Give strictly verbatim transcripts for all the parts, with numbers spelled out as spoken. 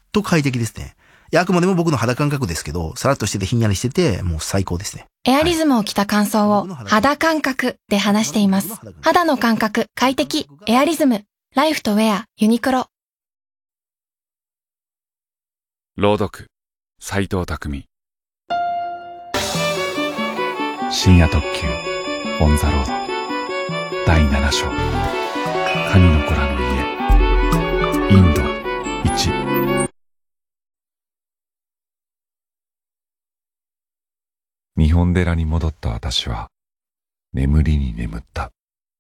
と快適ですね。いや、あくまでも僕の肌感覚ですけど、さらっとしててひんやりしてて、もう最高ですね。 エアリズムを着た感想を肌感覚で話しています。肌の感覚、快適、エアリズム、ライフとウェア、ユニクロ。 朗読、斉藤匠。深夜特急、オンザロード。だいなな章。神の子らの家。インドいち。日本寺に戻った私は、眠りに眠った。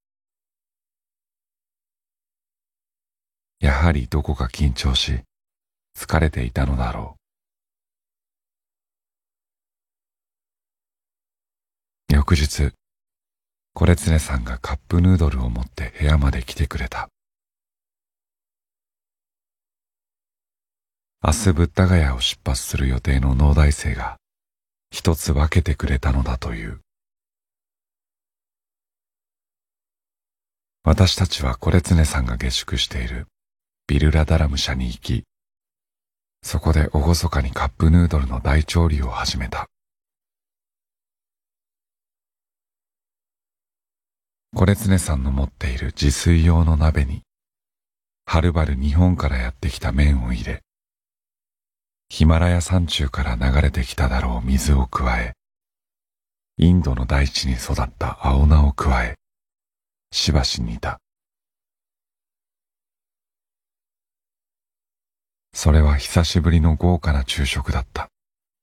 やはりどこか緊張し、疲れていたのだろう。翌日、コレツネさんがカップヌードルを持って部屋まで来てくれた。明日ブッダガヤを出発する予定の農大生が一つ分けてくれたのだという。私たちはコレツネさんが下宿しているビルラダラム社に行き、そこで厳かにカップヌードルの大調理を始めた。コレツネさんの持っている自炊用の鍋に、はるばる日本からやってきた麺を入れ、ヒマラヤ山中から流れてきただろう水を加え、インドの大地に育った青菜を加え、しばし煮た。それは久しぶりの豪華な昼食だった。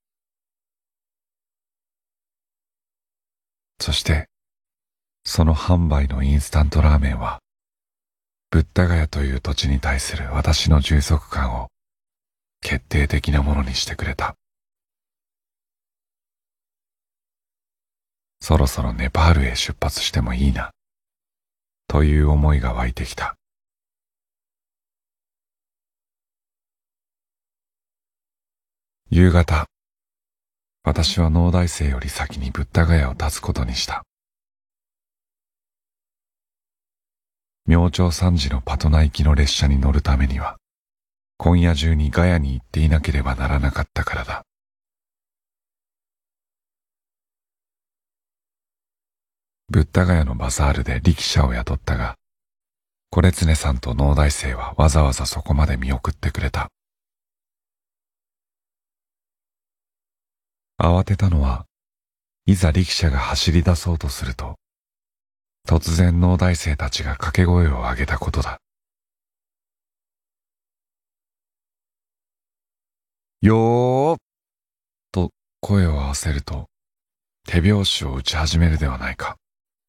そして、その販売のインスタントラーメンは、ブッダガヤという土地に対する私の充足感を決定的なものにしてくれた。そろそろネパールへ出発してもいいな、という思いが湧いてきた。夕方、私は農大生より先にブッダガヤを立つことにした。明朝三時のパトナ行きの列車に乗るためには、今夜中にガヤに行っていなければならなかったからだ。ブッダガヤのバザールで力車を雇ったが、コレツネさんと農大生はわざわざそこまで見送ってくれた。慌てたのは、いざ力車が走り出そうとすると、突然農大生たちが掛け声を上げたことだ。よーと声を合わせると、手拍子を打ち始めるではないか。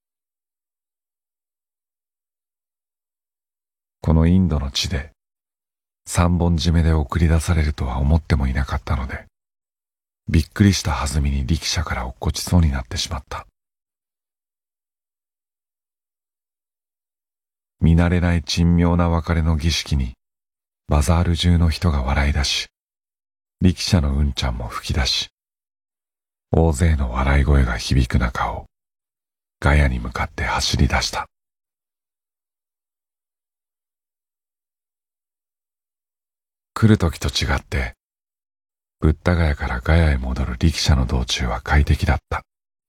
このインドの地で、三本締めで送り出されるとは思ってもいなかったので、びっくりした弾みに力車から落っこちそうになってしまった。見慣れない珍妙な別れの儀式に、バザール中の人が笑い出し、力車のうんちゃんも吹き出し、大勢の笑い声が響く中を、ガヤに向かって走り出した。来る時と違って、ブッダガヤからガヤへ戻る力車の道中は快適だった。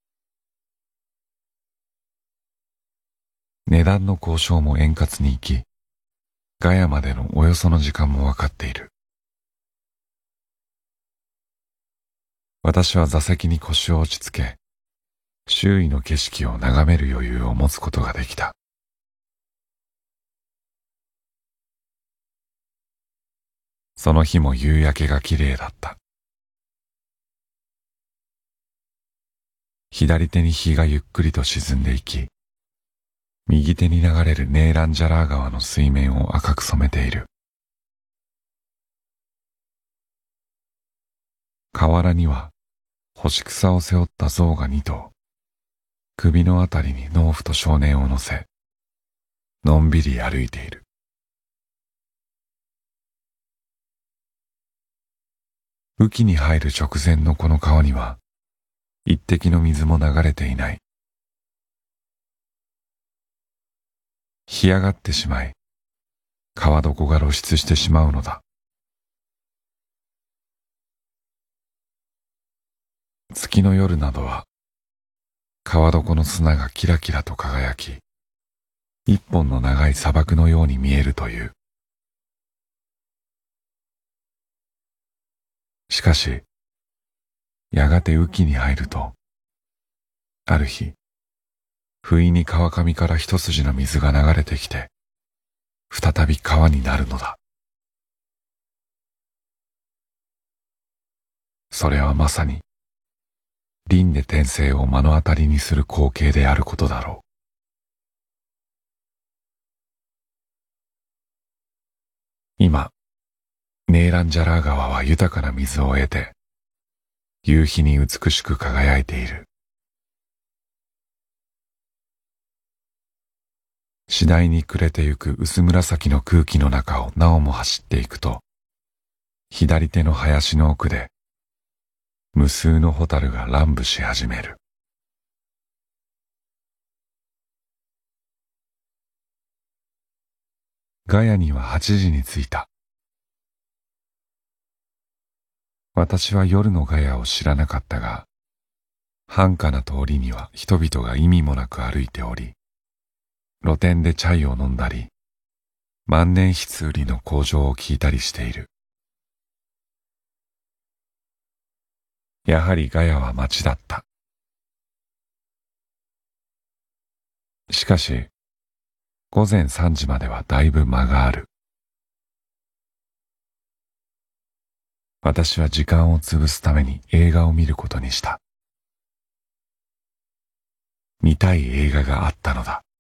値段の交渉も円滑に行き、ガヤまでのおよその時間もわかっている。私は座席に腰を落ち着け、周囲の景色を眺める余裕を持つことができた。その日も夕焼けがきれいだった。左手に日がゆっくりと沈んでいき、右手に流れるネーランジャラー川の水面を赤く染めている。河原には干し草を背負った象が二頭、首のあたりに農夫と少年を乗せ、のんびり歩いている。雨季に入る直前のこの川には、一滴の水も流れていない。干上がってしまい、川床が露出してしまうのだ。 秋の夜などは川床の砂がキラキラと輝き、一本の長い砂漠のように見えるという。しかし、やがて雨季に入ると、ある日、不意に川上から一筋の水が流れてきて、再び川になるのだ。それはまさに、輪廻転生を目の当たりにする光景であることだろう。今、ネーランジャラー川は豊かな水を得て、夕日に美しく輝いている。次第に暮れてゆく薄紫の空気の中をなおも走っていくと、左手の林の奥で、無数のホタルが乱舞し始める。ガヤにははちじに着いた。私は夜のガヤを知らなかったが、繁華な通りには人々が意味もなく歩いており、露店でチャイを飲んだり、万年筆売りの口上を聞いたりしている。やはりガヤは町だった。しかし、午前さんじまではだいぶ間がある。私は時間を潰すために映画を見ることにした。見たい映画があったのだ。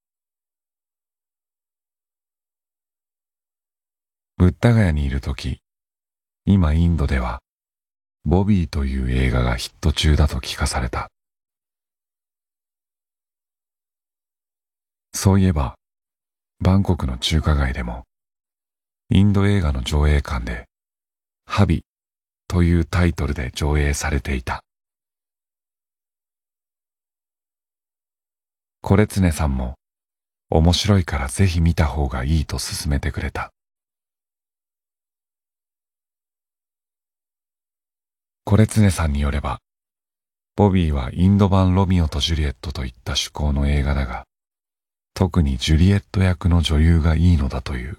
ブッダガヤにいるとき、今インドでは、ボビーという映画がヒット中だと聞かされた。そういえば、バンコクの中華街でも、インド映画の上映館で、ハビというタイトルで上映されていた。コレツネさんも、面白いからぜひ見た方がいいと勧めてくれた。コレツネさんによれば、ボビーはインド版ロミオとジュリエットといった趣向の映画だが、特にジュリエット役の女優がいいのだという。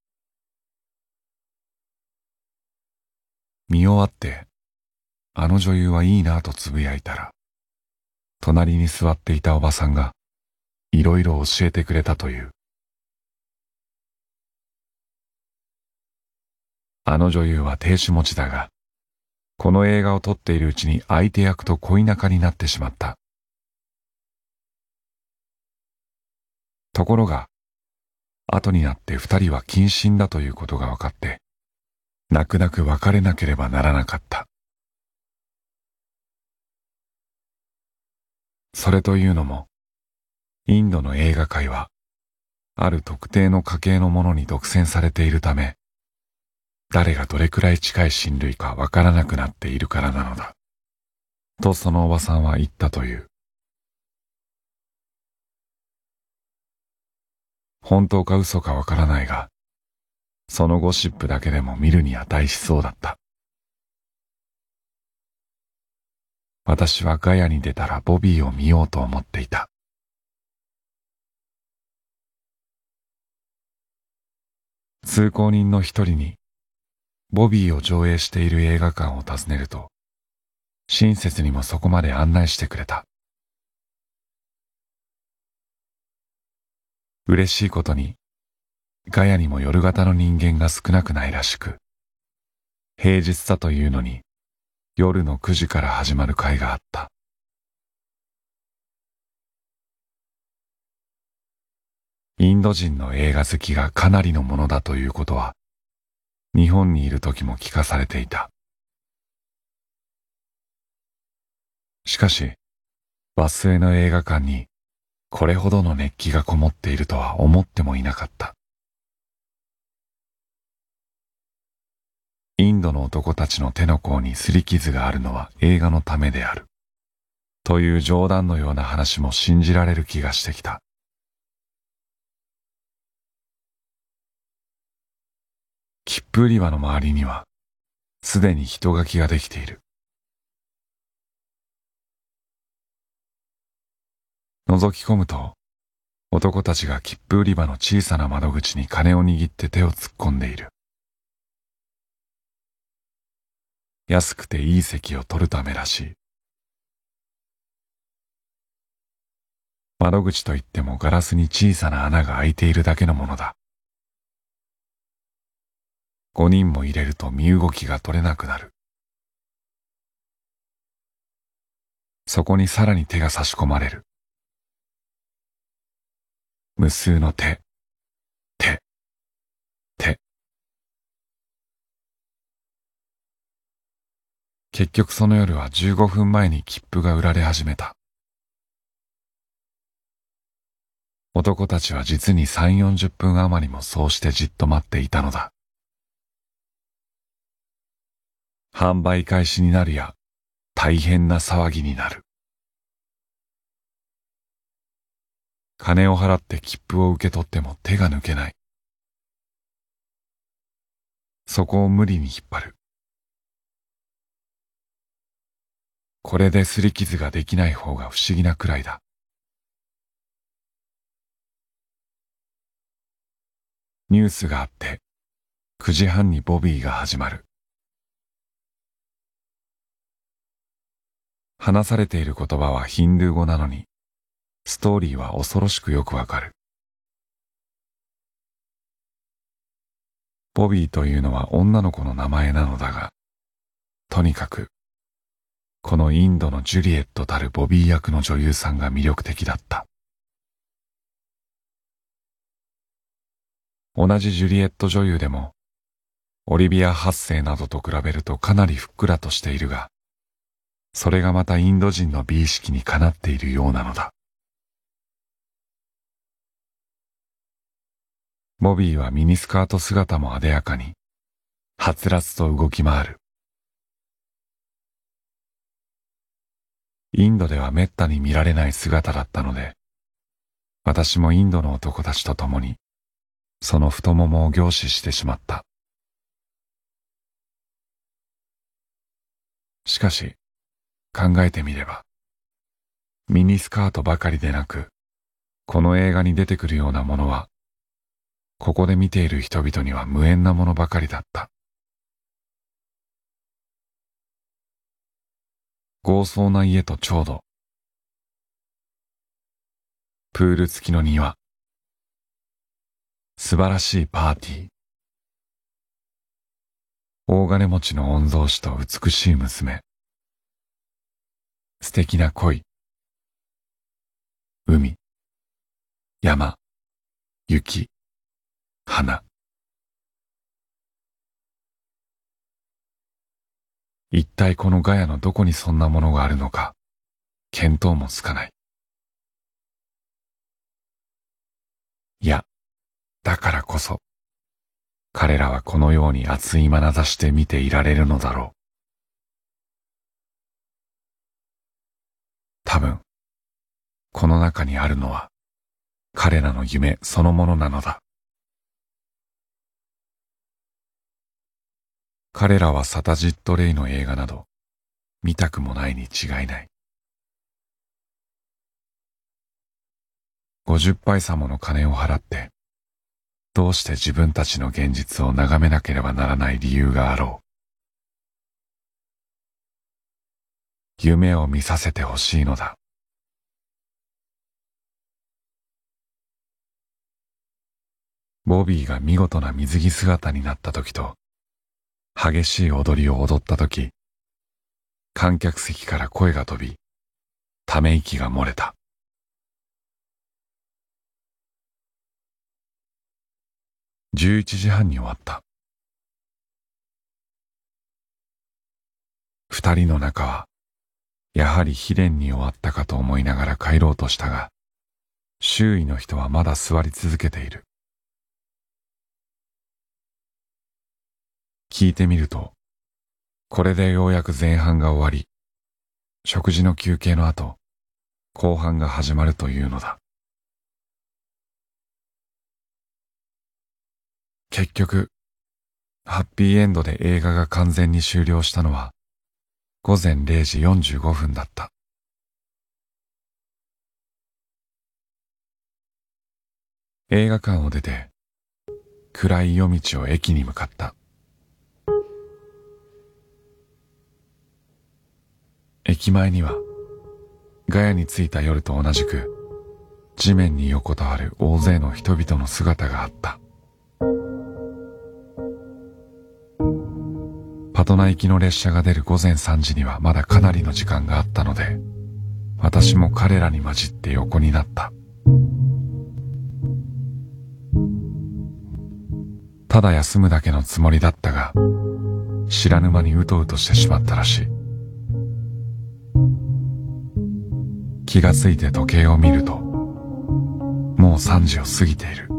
見終わって、あの女優はいいなとつぶやいたら、隣に座っていたおばさんが、いろいろ教えてくれたという。あの女優は亭主持ちだが、この映画を撮っているうちに相手役と恋仲になってしまった。ところが、後になって二人は近親だということが分かって、泣く泣く別れなければならなかった。それというのも、インドの映画界は、ある特定の家系のものに独占されているため、誰がどれくらい近い親類かわからなくなっているからなのだ。とそのおばさんは言ったという。本当か嘘かわからないが、そのゴシップだけでも見るに値しそうだった。私はガヤに出たらボビーを見ようと思っていた。通行人の一人に、ボビーを上映している映画館を訪ねると、親切にもそこまで案内してくれた。嬉しいことに、ガヤにも夜型の人間が少なくないらしく、平日だというのに、夜のくじから始まる会があった。インド人の映画好きがかなりのものだということは、日本にいる時も聞かされていた。しかし、バスへの映画館にこれほどの熱気がこもっているとは思ってもいなかった。インドの男たちの手の甲に擦り傷があるのは映画のためである。という冗談のような話も信じられる気がしてきた。切符売り場の周りには、すでに人垣ができている。 覗き込むと、男たちが切符売り場の小さな窓口に金を握って手を突っ込んでいる。安くていい席を取るためらしい。窓口といってもガラスに小さな穴が開いているだけのものだ。五人も入れると身動きが取れなくなる。そこにさらに手が差し込まれる。無数の手、手、手。結局その夜はじゅうごふんまえに切符が売られ始めた。男たちは実にさんじゅうよんじゅっぷん余りもそうしてじっと待っていたのだ。販売開始になるや、大変な騒ぎになる。金を払って切符を受け取っても手が抜けない。そこを無理に引っ張る。これで擦り傷ができない方が不思議なくらいだ。ニュースがあって、くじはんにボビーが始まる。話されている言葉はヒンドゥー語なのに、ストーリーは恐ろしくよくわかる。ボビーというのは女の子の名前なのだが、とにかく、このインドのジュリエットたるボビー役の女優さんが魅力的だった。同じジュリエット女優でも、オリビア八世などと比べるとかなりふっくらとしているが、それがまたインド人の美意識にかなっているようなのだ。ボビーはミニスカート姿もあでやかに、はつらつと動き回る。インドではめったに見られない姿だったので、私もインドの男たちと共に、その太ももを凝視してしまった。しかし、考えてみれば、ミニスカートばかりでなく、この映画に出てくるようなものは、ここで見ている人々には無縁なものばかりだった。豪壮な家と調度、プール付きの庭、素晴らしいパーティー、大金持ちの御曹司と美しい娘、素敵な恋、海、山、雪、花。一体このガヤのどこにそんなものがあるのか、見当もつかない。いや、だからこそ、彼らはこのように熱い眼差しで見ていられるのだろう。多分、この中にあるのは、彼らの夢そのものなのだ。彼らはサタジット・レイの映画など、見たくもないに違いない。ごじゅっパイサもの金を払って、どうして自分たちの現実を眺めなければならない理由があろう。夢を見させてほしいのだ。ボビーが見事な水着姿になった時と、激しい踊りを踊った時、観客席から声が飛び、ため息が漏れた。じゅういちじはんに終わった。二人の仲は、やはり悲恋に終わったかと思いながら帰ろうとしたが、周囲の人はまだ座り続けている。聞いてみると、これでようやく前半が終わり、食事の休憩の後、後半が始まるというのだ。結局、ハッピーエンドで映画が完全に終了したのは、ごぜんれいじよんじゅうごふんだった。 映画館を出て暗い夜道を駅に向かった。駅前にはガヤに着いた夜と同じく地面に横たわる大勢の人々の姿があった。パトナ行きの列車が出る午前さんじにはまだかなりの時間があったので、私も彼らに混じって横になった。ただ休むだけのつもりだったが、知らぬ間にうとうとしてしまったらしい。気がついて時計を見ると、もうさんじを過ぎている。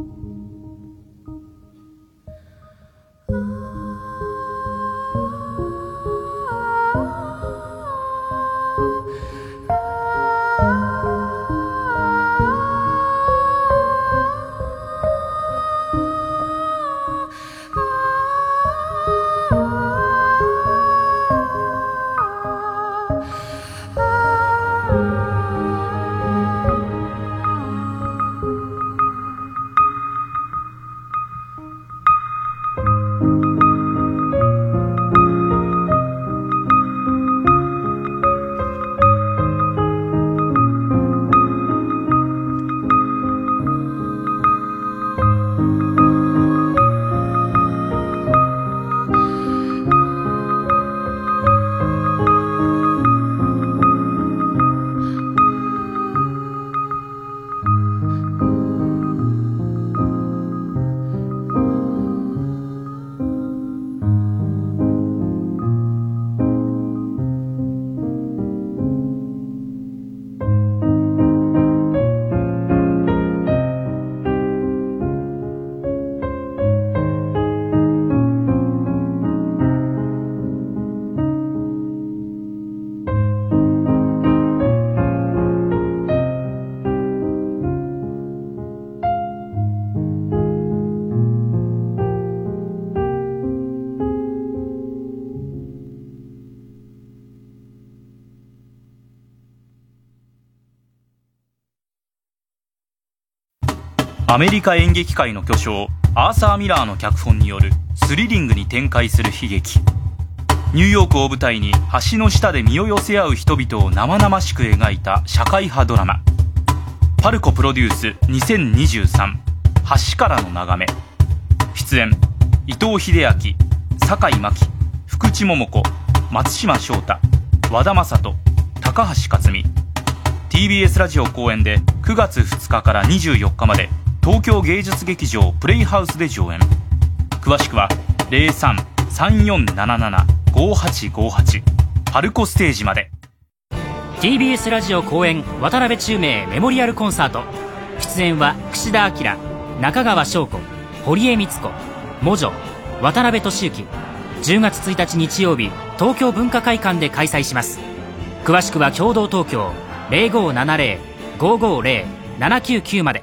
アメリカ演劇界の巨匠アーサー・ミラーの脚本によるスリリングに展開する悲劇。ニューヨークを舞台に橋の下で身を寄せ合う人々を生々しく描いた社会派ドラマ。パルコプロデュースにせんにじゅうさん橋からの眺め。出演伊藤英明、坂井真紀、福地桃子、松島翔太、和田正人、高橋克実。 ティービーエス ラジオ公演でくがつふつかからにじゅうよっかまで東京芸術劇場プレイハウスで上演。詳しくは ゼロさん さんよんなななな ごはちごはち パルコステージまで。 ティービーエス ラジオ公演渡辺宙明メモリアルコンサート。出演は櫛田明、中川翔子、堀江光子、モジョ、渡辺俊之。じゅうがつついたち日曜日、東京文化会館で開催します。詳しくは共同東京 ゼロごーななゼロ ごーごーゼロ ななきゅうきゅうまで。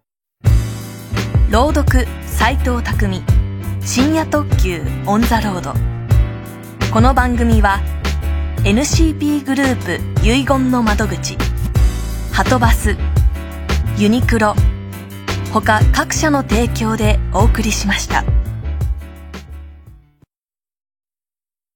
朗読斉藤匠、深夜特急オンザロード。この番組は エヌシーピー グループ遺言の窓口、はとバス、ユニクロ他各社の提供でお送りしました。